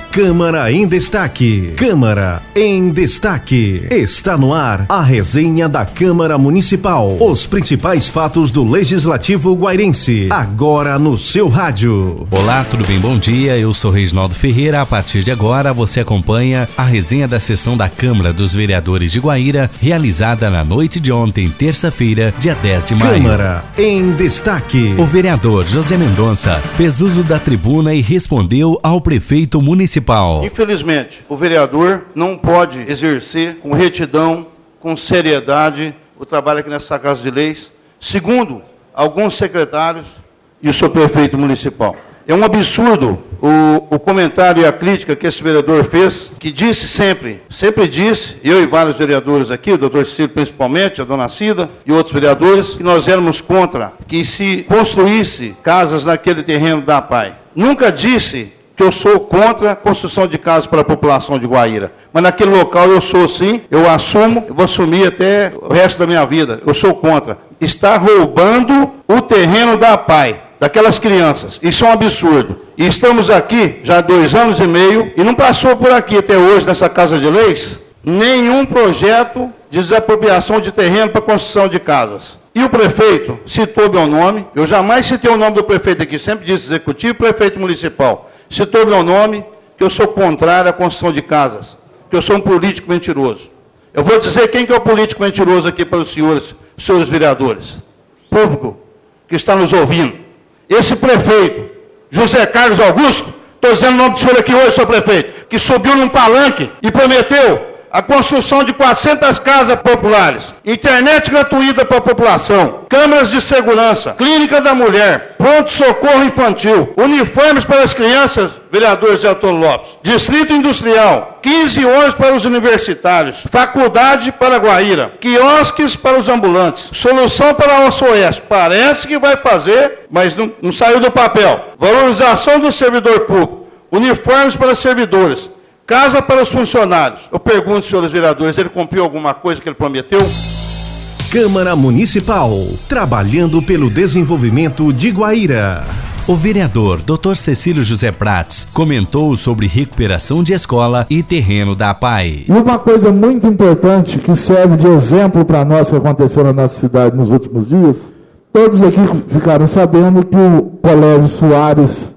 Câmara em Destaque. Câmara em Destaque. Está no ar a resenha da Câmara Municipal. Os principais fatos do Legislativo guairense. Agora no seu rádio. Olá, tudo bem? Bom dia. Eu sou Reginaldo Ferreira. A partir de agora você acompanha a resenha da sessão da Câmara dos Vereadores de Guaíra, realizada na noite de ontem, terça-feira, dia 10 de maio. Câmara em Destaque. O vereador José Mendonça fez uso da tribuna e respondeu ao prefeito municipal. Infelizmente, o vereador não pode exercer com retidão, com seriedade, o trabalho aqui nessa Casa de Leis, segundo alguns secretários e o seu prefeito municipal. É um absurdo o comentário e a crítica que esse vereador fez, que disse sempre disse, eu e vários vereadores aqui, o doutor Cecílio principalmente, a dona Cida e outros vereadores, que nós éramos contra que se construísse casas naquele terreno da APAI. Nunca disse que eu sou contra a construção de casas para a população de Guaíra. Mas naquele local eu sou sim, eu assumo, eu vou assumir até o resto da minha vida. Eu sou contra. Está roubando o terreno da APAI, daquelas crianças. Isso é um absurdo. E estamos aqui já há 2 anos e meio e não passou por aqui até hoje, nessa Casa de Leis, nenhum projeto de desapropriação de terreno para construção de casas. E o prefeito citou meu nome. Eu jamais citei o nome do prefeito aqui, sempre disse executivo e prefeito municipal. Citou meu nome, que eu sou contrário à construção de casas, que eu sou um político mentiroso. Eu vou dizer quem que é o político mentiroso aqui para os senhores vereadores, público que está nos ouvindo. Esse prefeito, José Carlos Augusto, estou dizendo o nome do senhor aqui hoje, senhor prefeito, que subiu num palanque e prometeu a construção de 400 casas populares, internet gratuita para a população, câmeras de segurança, clínica da mulher, pronto-socorro infantil, uniformes para as crianças, vereador Zé Antônio Lopes, distrito industrial, 15 ônibus para os universitários, faculdade para Guaíra, quiosques para os ambulantes, solução para o Oeste. Parece que vai fazer, mas não saiu do papel. Valorização do servidor público, uniformes para servidores, casa para os funcionários. Eu pergunto, senhores vereadores, ele cumpriu alguma coisa que ele prometeu? Câmara Municipal, trabalhando pelo desenvolvimento de Guaíra. O vereador Dr. Cecílio José Prats comentou sobre recuperação de escola e terreno da APAI. E uma coisa muito importante que serve de exemplo para nós que aconteceu na nossa cidade nos últimos dias, todos aqui ficaram sabendo que o Colégio Soares,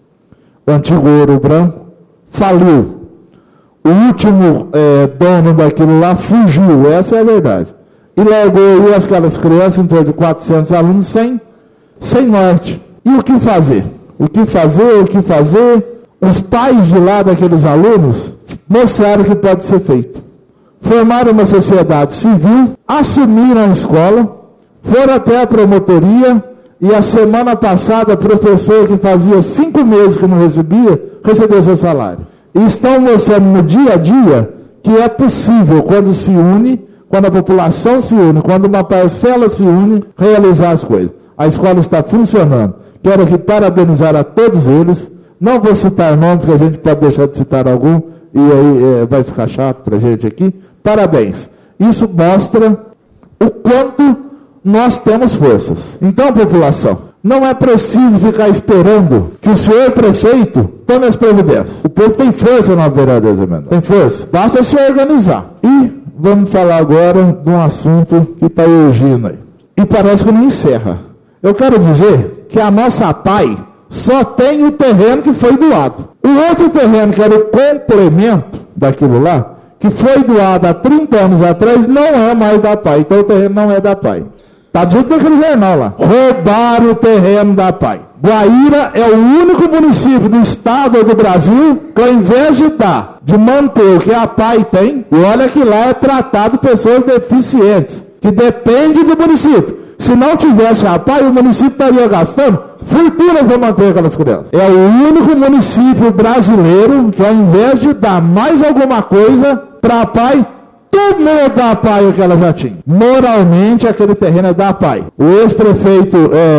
o antigo Ouro Branco, faliu. O último dono daquilo lá fugiu, essa é a verdade. E largou aquelas crianças, em torno de 400 alunos, sem norte. E o que fazer? O que fazer? Os pais de lá daqueles alunos mostraram que pode ser feito. Formaram uma sociedade civil, assumiram a escola, foram até a promotoria e a semana passada, o professor que fazia 5 meses que não recebeu seu salário. E estão mostrando no dia a dia que é possível, quando se une, quando a população se une, quando uma parcela se une, realizar as coisas. A escola está funcionando. Quero aqui parabenizar a todos eles. Não vou citar nomes, porque a gente pode deixar de citar algum, e aí vai ficar chato para a gente aqui. Parabéns. Isso mostra o quanto nós temos forças. Então, população, não é preciso ficar esperando que o senhor prefeito tome as providências. O povo tem força na vereador Zé Mendonça. Tem força. Basta se organizar. E vamos falar agora de um assunto que está urgindo aí. E parece que não encerra. Eu quero dizer que a nossa APAI só tem o terreno que foi doado. O outro terreno, que era o complemento daquilo lá, que foi doado há 30 anos atrás, não é mais da APAI. Então o terreno não é da APAI. Está dito naquele jornal lá. Roubaram o terreno da APAI. Guaíra é o único município do estado ou do Brasil que, ao invés de manter o que a APAI tem, e olha que lá é tratado pessoas deficientes, que depende do município. Se não tivesse a APAI, o município estaria gastando fortuna para manter aquelas crianças. É o único município brasileiro que, ao invés de dar mais alguma coisa para a APAI, tomou da APAI o que ela já tinha. Moralmente, aquele terreno é da APAI. O ex-prefeito,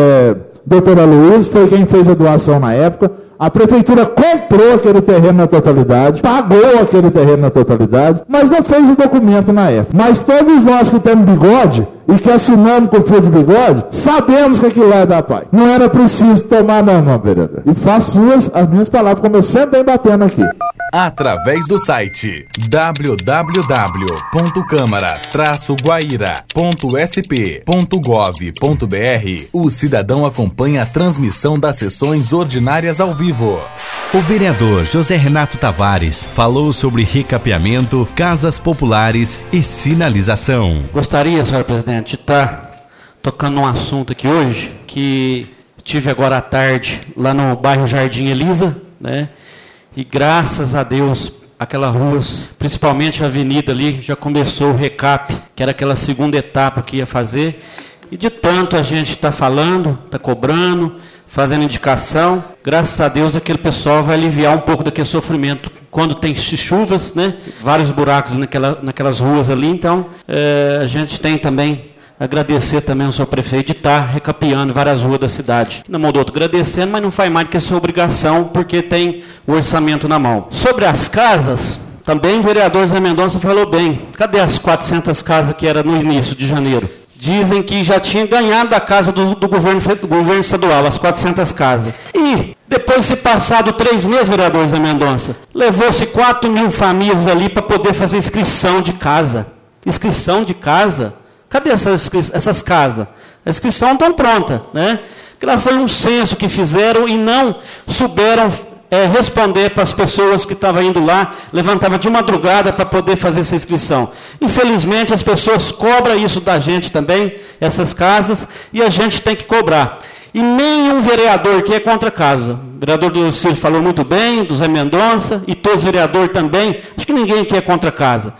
Dr. Aloysio, foi quem fez a doação na época. A prefeitura comprou aquele terreno na totalidade, pagou aquele terreno na totalidade, mas não fez o documento na época. Mas todos nós que temos bigode e que assinamos com o fio de bigode, sabemos que aquilo lá é da APAI. Não era preciso tomar não, vereador. E faço as minhas palavras, como eu sempre venho batendo aqui. através do site www.câmara-guaíra.sp.gov.br. O cidadão acompanha a transmissão das sessões ordinárias ao vivo. O vereador José Renato Tavares falou sobre recapeamento, casas populares e sinalização. Gostaria, senhor presidente, de estar tocando um assunto aqui hoje, que tive agora à tarde lá no bairro Jardim Elisa, né? E graças a Deus, aquelas ruas, principalmente a avenida ali, já começou o recap, que era aquela segunda etapa que ia fazer. E de tanto a gente está falando, está cobrando, fazendo indicação, graças a Deus aquele pessoal vai aliviar um pouco daquele sofrimento quando tem chuvas, né? Vários buracos naquelas ruas ali. Então, a gente tem também agradecer também ao seu prefeito de estar recapeando várias ruas da cidade. Não mandou outro agradecendo, mas não faz mais do que a sua obrigação, porque tem o orçamento na mão. Sobre as casas, também o vereador Zé Mendonça falou bem. Cadê as 400 casas que era no início de janeiro? Dizem que já tinha ganhado da casa do governo estadual, as 400 casas. E depois de se passado 3 meses, vereador Zé Mendonça, levou-se 4.000 famílias ali para poder fazer inscrição de casa. Inscrição de casa? Cadê essas casas? A inscrição está pronta, né? Que lá foi um censo que fizeram e não souberam responder para as pessoas que estavam indo lá, levantava de madrugada para poder fazer essa inscrição. Infelizmente, as pessoas cobram isso da gente também, essas casas, e a gente tem que cobrar. E nenhum vereador que é contra a casa. O vereador do Ciro falou muito bem, do Zé Mendonça, e todos os vereadores também. Acho que ninguém que é contra a casa.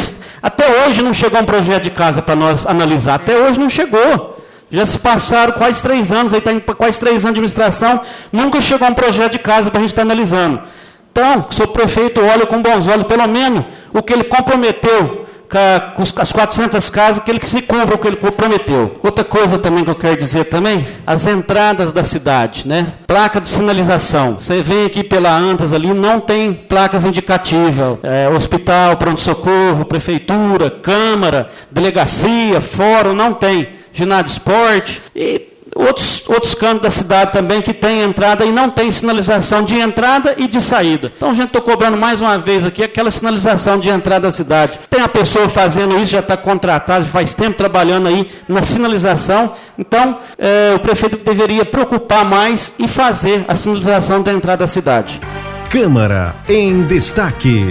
Até hoje não chegou um projeto de casa para nós analisar. Até hoje não chegou. Já se passaram quase 3 anos, aí está em quase 3 anos de administração, nunca chegou um projeto de casa para a gente estar analisando. Então, que o seu prefeito olha com bons olhos, pelo menos o que ele comprometeu com as 400 casas, que ele se cumpra o que ele comprometeu. Outra coisa também que eu quero dizer também, as entradas da cidade, né? Placa de sinalização. Você vem aqui pela Antas ali, não tem placas indicativas. Hospital, pronto-socorro, prefeitura, câmara, delegacia, fórum, não tem. Ginásio de esporte e outros cantos da cidade também que tem entrada e não tem sinalização de entrada e de saída. Então a gente está cobrando mais uma vez aqui aquela sinalização de entrada da cidade. Tem a pessoa fazendo isso, já está contratado, faz tempo trabalhando aí na sinalização. Então o prefeito deveria preocupar mais e fazer a sinalização da entrada da cidade. Câmara em Destaque.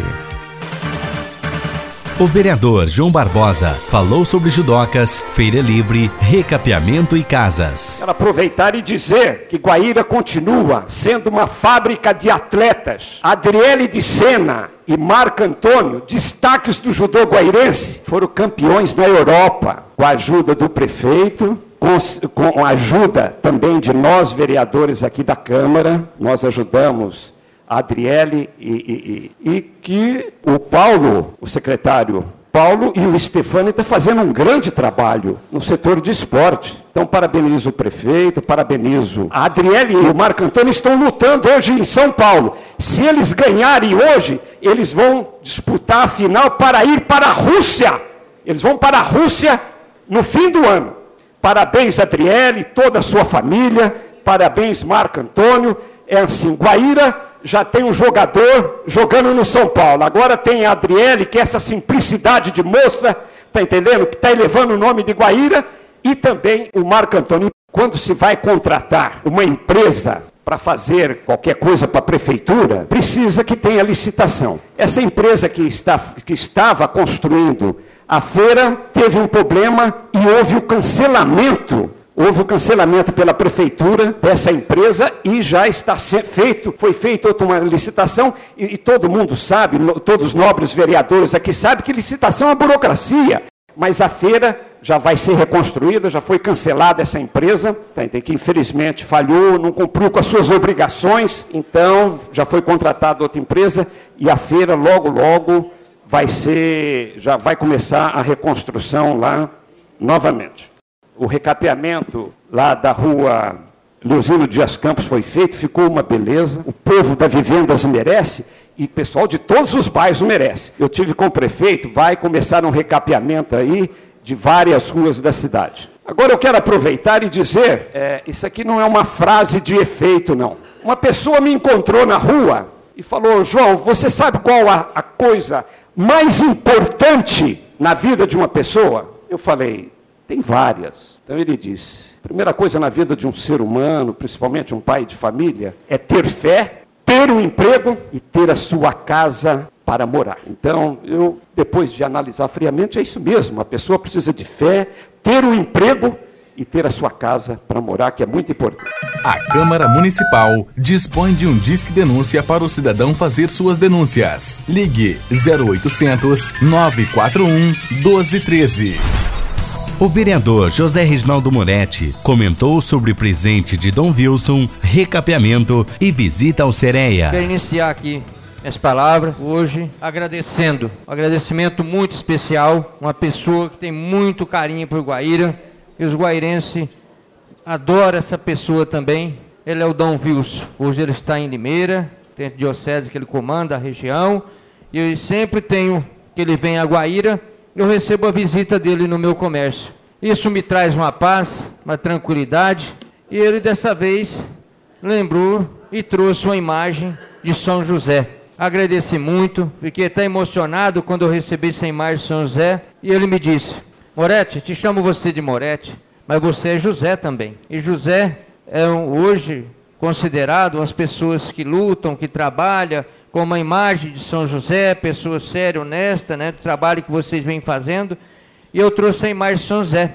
O vereador João Barbosa falou sobre judocas, feira livre, recapeamento e casas. Quero aproveitar e dizer que Guaíra continua sendo uma fábrica de atletas. Adriele de Sena e Marco Antônio, destaques do judô guairense, foram campeões na Europa, com a ajuda do prefeito, com a ajuda também de nós vereadores aqui da Câmara. Nós ajudamos a Adriele e que o Paulo, o secretário Paulo e o Stefani estão fazendo um grande trabalho no setor de esporte. Então, parabenizo o prefeito, parabenizo a Adriele e o Marco Antônio estão lutando hoje em São Paulo. Se eles ganharem hoje, eles vão disputar a final para ir para a Rússia. Eles vão para a Rússia no fim do ano. Parabéns, Adriele, toda a sua família. Parabéns, Marco Antônio. É assim, Guaíra já tem um jogador jogando no São Paulo. Agora tem a Adriele, que é essa simplicidade de moça, está entendendo? Que está elevando o nome de Guaíra. E também o Marco Antônio. Quando se vai contratar uma empresa para fazer qualquer coisa para a prefeitura, precisa que tenha licitação. Essa empresa que estava construindo a feira teve um problema e houve o cancelamento. Houve o cancelamento pela prefeitura dessa empresa e já está feito, foi feita uma licitação e todo mundo sabe, todos os nobres vereadores aqui sabem que licitação é burocracia, mas a feira já vai ser reconstruída, já foi cancelada essa empresa, que infelizmente falhou, não cumpriu com as suas obrigações, então já foi contratada outra empresa e a feira logo já vai começar a reconstrução lá novamente. O recapeamento lá da rua Leozino Dias Campos foi feito, ficou uma beleza. O povo da Vivendas merece e o pessoal de todos os bairros merece. Eu tive com o prefeito, vai começar um recapeamento aí de várias ruas da cidade. Agora eu quero aproveitar e dizer, isso aqui não é uma frase de efeito, não. Uma pessoa me encontrou na rua e falou: João, você sabe qual a coisa mais importante na vida de uma pessoa? Eu falei: tem várias. Então ele disse: primeira coisa na vida de um ser humano, principalmente um pai de família, é ter fé, ter um emprego e ter a sua casa para morar. Então, eu, depois de analisar friamente, é isso mesmo. A pessoa precisa de fé, ter um emprego e ter a sua casa para morar, que é muito importante. A Câmara Municipal dispõe de um Disque Denúncia para o cidadão fazer suas denúncias. Ligue 0800 941 1213. O vereador José Reginaldo Moretti comentou sobre o presente de Dom Wilson, recapeamento e visita ao Sereia. Quero iniciar aqui essa palavra hoje agradecendo, um agradecimento muito especial, uma pessoa que tem muito carinho por Guaíra, e os guairenses adoram essa pessoa também. Ele é o Dom Wilson. Hoje ele está em Limeira, tem a diocese que ele comanda, a região, e eu sempre tenho que ele vem a Guaíra, eu recebo a visita dele no meu comércio. Isso me traz uma paz, uma tranquilidade, e ele dessa vez lembrou e trouxe uma imagem de São José. Agradeci muito, fiquei até emocionado quando eu recebi essa imagem de São José, e ele me disse: Moretti, te chamo você de Moretti, mas você é José também. E José é hoje considerado as pessoas que lutam, que trabalham, com uma imagem de São José, pessoa séria, honesta, né, do trabalho que vocês vêm fazendo. E eu trouxe a imagem de São José.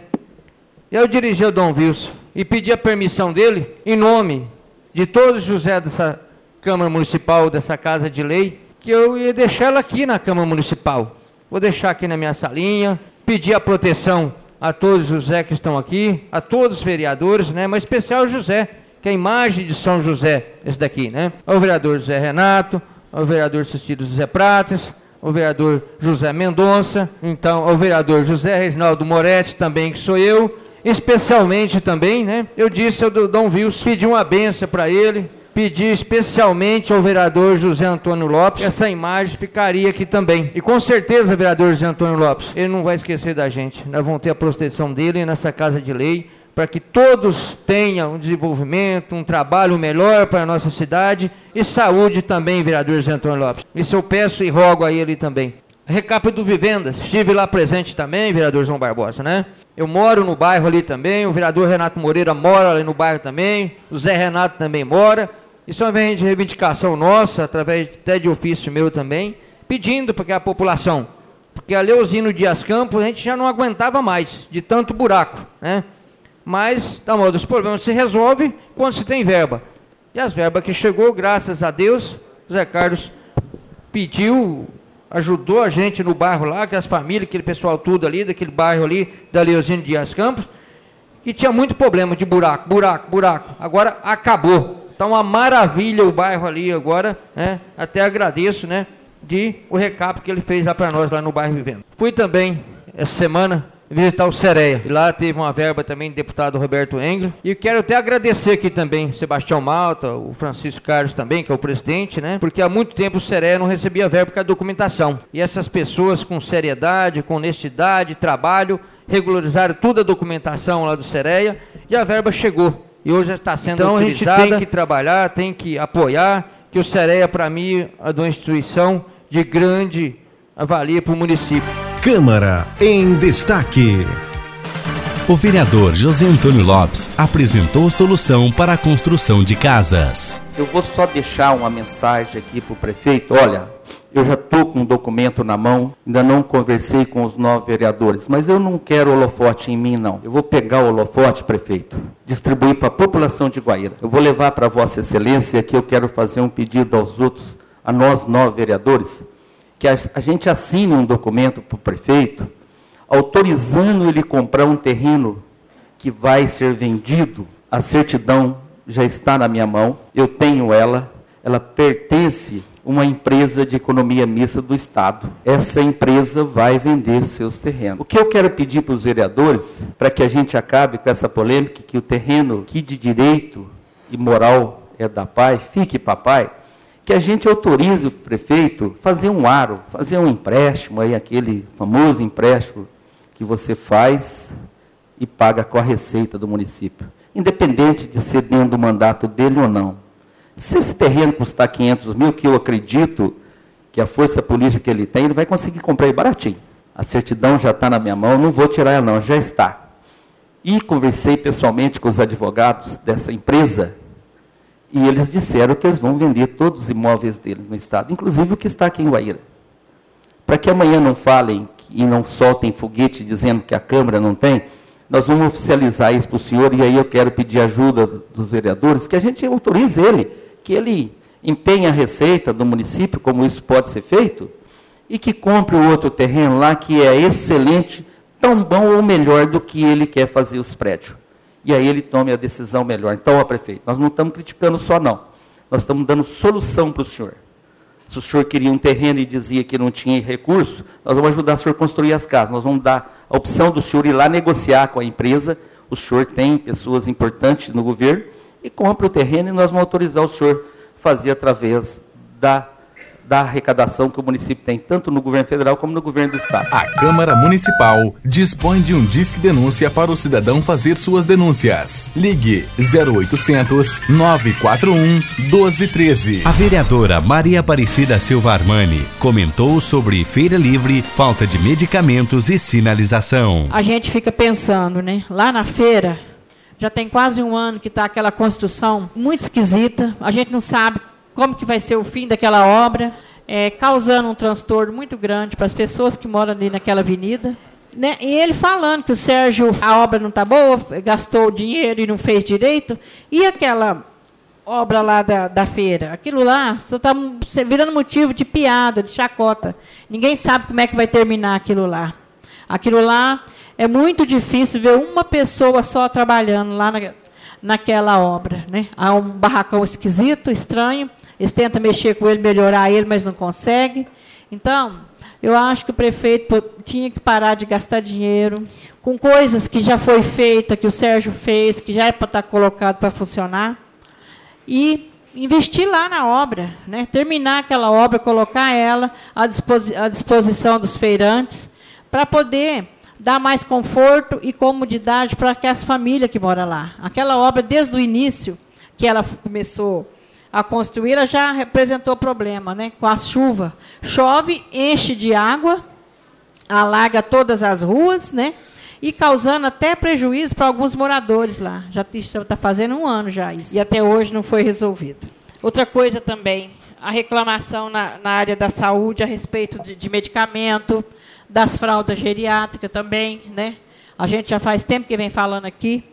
E eu dirigi ao Dom Wilson e pedi a permissão dele, em nome de todos os José dessa Câmara Municipal, dessa Casa de Lei, que eu ia deixar ela aqui na Câmara Municipal. Vou deixar aqui na minha salinha, pedir a proteção a todos os José que estão aqui, a todos os vereadores, né, mas especial o José, que é a imagem de São José, esse daqui, né? O vereador José Renato, o vereador Cecílio José Prates, o vereador José Mendonça, então o vereador José Reginaldo Moretti também, que sou eu, especialmente também, né? Eu disse ao Dom Wilson, pedi uma bênção para ele, pedi especialmente ao vereador José Antônio Lopes, essa imagem ficaria aqui também. E com certeza, vereador José Antônio Lopes, ele não vai esquecer da gente. Nós vamos ter a proteção dele nessa Casa de Lei, para que todos tenham um desenvolvimento, um trabalho melhor para a nossa cidade e saúde também, vereador José Antônio Lopes. Isso eu peço e rogo a ele também. Recap do Vivendas, estive lá presente também, vereador João Barbosa, né? Eu moro no bairro ali também, o vereador Renato Moreira mora ali no bairro também, o Zé Renato também mora. Isso é uma reivindicação nossa, através até de ofício meu também, pedindo para que a população, porque a Leozino Dias Campos a gente já não aguentava mais, de tanto buraco, né? Mas, tá bom, os problemas se resolvem quando se tem verba. E as verbas que chegou, graças a Deus, o Zé Carlos pediu, ajudou a gente no bairro lá, que as famílias, aquele pessoal tudo ali, daquele bairro ali, da Leozino Dias Campos, que tinha muito problema de buraco. Agora acabou. Está uma maravilha o bairro ali agora, né? Até agradeço, né? O recap que ele fez lá para nós, lá no bairro Vivendo. Fui também, essa semana, visitar o Sereia. E lá teve uma verba também do deputado Roberto Engler. E quero até agradecer aqui também Sebastião Malta, o Francisco Carlos também, que é o presidente, né? Porque há muito tempo o Sereia não recebia verba por causa da documentação. E essas pessoas com seriedade, com honestidade, trabalho, regularizaram toda a documentação lá do Sereia e a verba chegou. E hoje já está sendo utilizada. A gente tem que trabalhar, tem que apoiar, que o Sereia, para mim, é uma instituição de grande valia para o município. Câmara em Destaque. O vereador José Antônio Lopes apresentou solução para a construção de casas. Eu vou só deixar uma mensagem aqui para o prefeito. Olha, eu já estou com um documento na mão, ainda não conversei com os 9 vereadores, mas eu não quero holofote em mim, não. Eu vou pegar o holofote, prefeito, distribuir para a população de Guaíra. Eu vou levar para Vossa Excelência, que eu quero fazer um pedido aos outros, a nós 9 vereadores, que a gente assine um documento para o prefeito, autorizando ele comprar um terreno que vai ser vendido. A certidão já está na minha mão, eu tenho ela pertence a uma empresa de economia mista do Estado. Essa empresa vai vender seus terrenos. O que eu quero pedir para os vereadores, para que a gente acabe com essa polêmica, que o terreno que de direito e moral é da pai, fique para pai, que a gente autorize o prefeito a fazer um aro, fazer um empréstimo, aí, aquele famoso empréstimo que você faz e paga com a receita do município, independente de ser dentro do mandato dele ou não. Se esse terreno custar 500 mil, que eu acredito que a força política que ele tem, ele vai conseguir comprar ele baratinho. A certidão já está na minha mão, não vou tirar ela não, já está. E conversei pessoalmente com os advogados dessa empresa, e eles disseram que eles vão vender todos os imóveis deles no estado, inclusive o que está aqui em Guaíra. Para que amanhã não falem e não soltem foguete dizendo que a Câmara não tem, nós vamos oficializar isso para o senhor, e aí eu quero pedir ajuda dos vereadores, que a gente autorize ele, que ele empenhe a receita do município, como isso pode ser feito, e que compre o outro terreno lá, que é excelente, tão bom ou melhor do que ele quer fazer os prédios. E aí ele tome a decisão melhor. Então, ó, prefeito, nós não estamos criticando só, não. Nós estamos dando solução para o senhor. Se o senhor queria um terreno e dizia que não tinha recurso, nós vamos ajudar o senhor a construir as casas. Nós vamos dar a opção do senhor ir lá negociar com a empresa. O senhor tem pessoas importantes no governo, e compra o terreno, e nós vamos autorizar o senhor a fazer através da arrecadação que o município tem, tanto no governo federal como no governo do estado. A Câmara Municipal dispõe de um disque denúncia para o cidadão fazer suas denúncias. Ligue 0800 941 1213. A vereadora Maria Aparecida Silva Armani comentou sobre feira livre, falta de medicamentos e sinalização. A gente fica pensando, né? Lá na feira, já tem quase um ano que está aquela construção muito esquisita, a gente não sabe como que vai ser o fim daquela obra, causando um transtorno muito grande para as pessoas que moram ali naquela avenida. Né? E ele falando que o Sérgio, a obra não está boa, gastou dinheiro e não fez direito, e aquela obra lá da feira, aquilo lá está virando motivo de piada, de chacota. Ninguém sabe como é que vai terminar aquilo lá. Aquilo lá é muito difícil ver uma pessoa só trabalhando lá naquela obra. Né? Há um barracão esquisito, estranho. Eles tentam mexer com ele, melhorar ele, mas não conseguem. Então, eu acho que o prefeito tinha que parar de gastar dinheiro com coisas que já foi feita, que o Sérgio fez, que já é para estar colocado para funcionar, e investir lá na obra, né? Terminar aquela obra, colocar ela à disposição dos feirantes, para poder dar mais conforto e comodidade para as famílias que moram lá. Aquela obra, desde o início, que ela começou a construir, ela já representou problema, né? Com a chuva. Chove, enche de água, alaga todas as ruas, né? E causando até prejuízo para alguns moradores lá. Já está fazendo um ano já isso. E até hoje não foi resolvido. Outra coisa também, a reclamação na área da saúde a respeito de medicamento, das fraldas geriátricas também, né? A gente já faz tempo que vem falando aqui,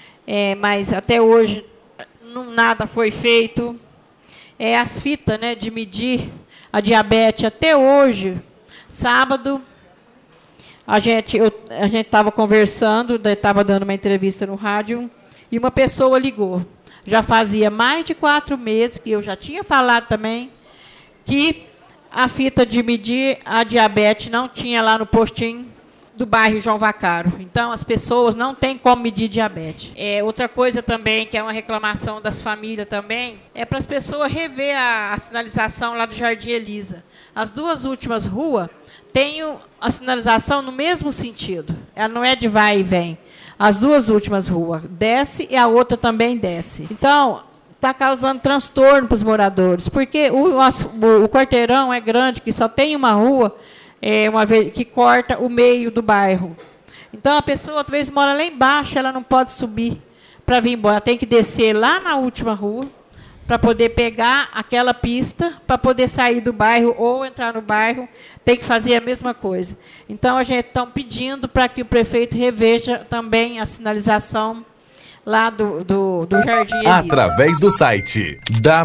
mas até hoje nada foi feito. As fitas, né, de medir a diabetes, até hoje, sábado, a gente estava conversando, estava dando uma entrevista no rádio, e uma pessoa ligou. Já fazia mais de 4 meses, que eu já tinha falado também, que a fita de medir a diabetes não tinha lá no postinho do bairro João Vaccaro. Então, as pessoas não têm como medir diabetes. Outra coisa também, que é uma reclamação das famílias também, é para as pessoas rever a sinalização lá do Jardim Elisa. As 2 últimas ruas têm a sinalização no mesmo sentido. Ela não é de vai e vem. As 2 últimas ruas desce e a outra também desce. Então, está causando transtorno para os moradores, porque o quarteirão é grande, que só tem uma rua, que corta o meio do bairro. Então, a pessoa, às vezes, mora lá embaixo, ela não pode subir para vir embora. Ela tem que descer lá na última rua para poder pegar aquela pista, para poder sair do bairro ou entrar no bairro, tem que fazer a mesma coisa. Então, a gente está pedindo para que o prefeito reveja também a sinalização lá do Jardim Elisa. Através do site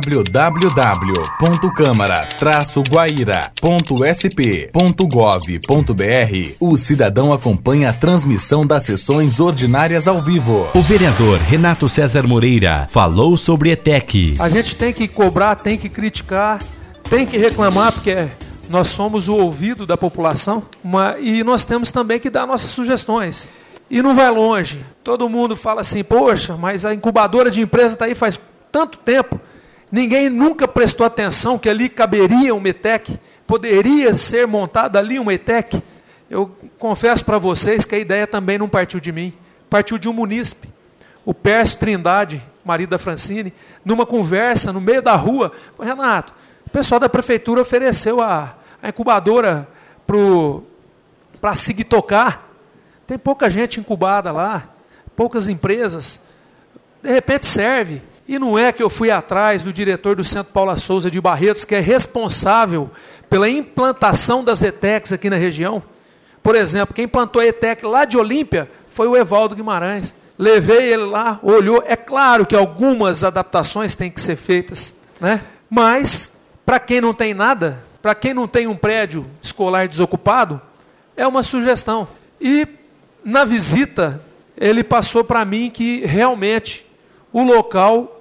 www.câmara-guaíra.sp.gov.br, o cidadão acompanha a transmissão das sessões ordinárias ao vivo. O vereador Renato César Moreira falou sobre ETEC. A gente tem que cobrar, tem que criticar, tem que reclamar, porque nós somos o ouvido da população, e nós temos também que dar nossas sugestões. E não vai longe. Todo mundo fala assim, poxa, mas a incubadora de empresa está aí faz tanto tempo. Ninguém nunca prestou atenção que ali caberia uma ETEC, poderia ser montada ali uma ETEC. Eu confesso para vocês que a ideia também não partiu de mim, partiu de um munícipe. o Pércio Trindade, marido da Francine, numa conversa no meio da rua, Renato, o pessoal da prefeitura ofereceu a incubadora para seguir tocar. Tem pouca gente incubada lá, poucas empresas. De repente serve. E não é que eu fui atrás do diretor do Centro Paula Souza de Barretos, que é responsável pela implantação das ETECs aqui na região. Por exemplo, quem implantou a ETEC lá de Olímpia foi o Evaldo Guimarães. Levei ele lá, olhou. É claro que algumas adaptações têm que ser feitas, né? Mas, para quem não tem nada, para quem não tem um prédio escolar desocupado, é uma sugestão. E, na visita, ele passou para mim que realmente o local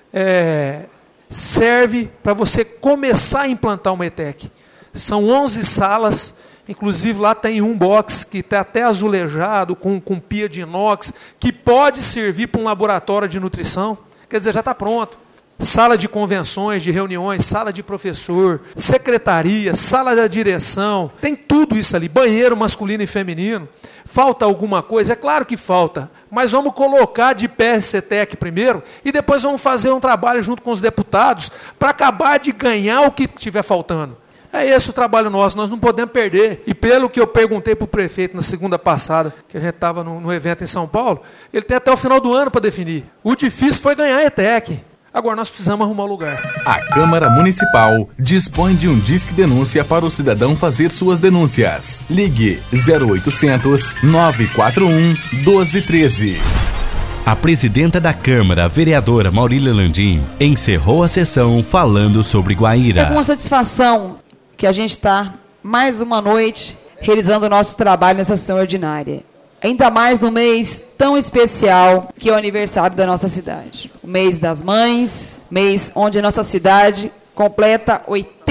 serve para você começar a implantar uma ETEC. São 11 salas, inclusive lá tem um box que está até azulejado, com pia de inox, que pode servir para um laboratório de nutrição. Quer dizer, já está pronto. Sala de convenções, de reuniões, sala de professor, secretaria, sala da direção, tem tudo isso ali, banheiro masculino e feminino. Falta alguma coisa? É claro que falta, mas vamos colocar de pé esse ETEC primeiro e depois vamos fazer um trabalho junto com os deputados para acabar de ganhar o que estiver faltando. É esse o trabalho nosso, nós não podemos perder. E pelo que eu perguntei para o prefeito na segunda passada, que a gente estava no evento em São Paulo, ele tem até o final do ano para definir. O difícil foi ganhar a ETEC. Agora nós precisamos arrumar um lugar. A Câmara Municipal dispõe de um disque denúncia para o cidadão fazer suas denúncias. Ligue 0800 941 1213. A presidenta da Câmara, vereadora Maurília Landim, encerrou a sessão falando sobre Guaíra. É com uma satisfação que a gente está mais uma noite realizando o nosso trabalho nessa sessão ordinária. Ainda mais no mês tão especial que é o aniversário da nossa cidade. O mês das mães, mês onde a nossa cidade completa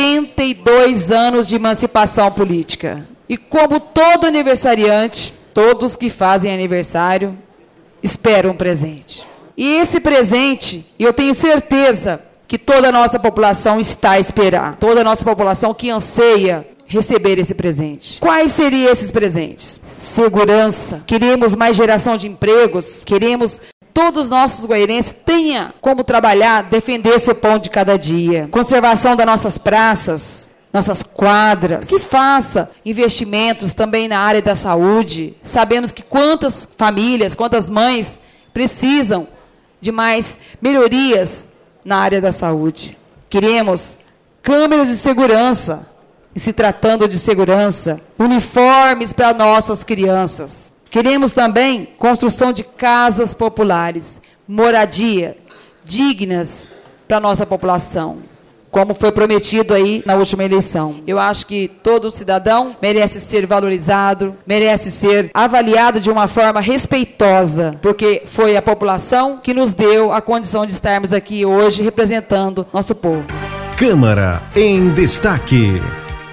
82 anos de emancipação política. E como todo aniversariante, todos que fazem aniversário esperam um presente. E esse presente, eu tenho certeza que toda a nossa população está a esperar. Toda a nossa população que anseia receber esse presente. Quais seriam esses presentes? Segurança. Queremos mais geração de empregos. Queremos que todos os nossos guairenses tenham como trabalhar, defender seu pão de cada dia. Conservação das nossas praças, nossas quadras. Que faça investimentos também na área da saúde. Sabemos que quantas famílias, quantas mães precisam de mais melhorias na área da saúde. Queremos câmeras de segurança. E se tratando de segurança, uniformes para nossas crianças. Queremos também construção de casas populares, moradia, dignas para a nossa população, como foi prometido aí na última eleição. Eu acho que todo cidadão merece ser valorizado, merece ser avaliado de uma forma respeitosa, porque foi a população que nos deu a condição de estarmos aqui hoje representando nosso povo. Câmara em Destaque.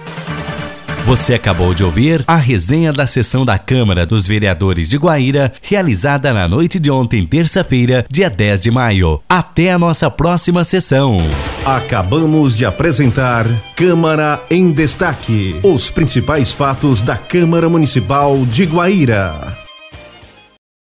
Você acabou de ouvir a resenha da sessão da Câmara dos Vereadores de Guaíra, realizada na noite de ontem, terça-feira, dia 10 de maio. Até a nossa próxima sessão. Acabamos de apresentar Câmara em Destaque. Os principais fatos da Câmara Municipal de Guaíra.